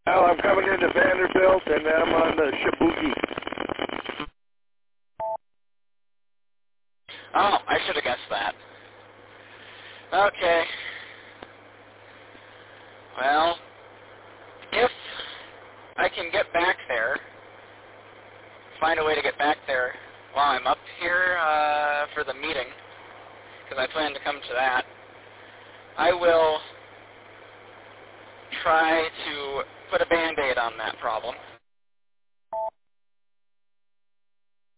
Well, I'm coming into Vanderbilt, and I'm on the Shibuki. Oh, I should have guessed that. Okay. Well, if I can get back there, find a way to get back there while I'm up here for the meeting, because I plan to come to that, I will try to put a Band-Aid on that problem.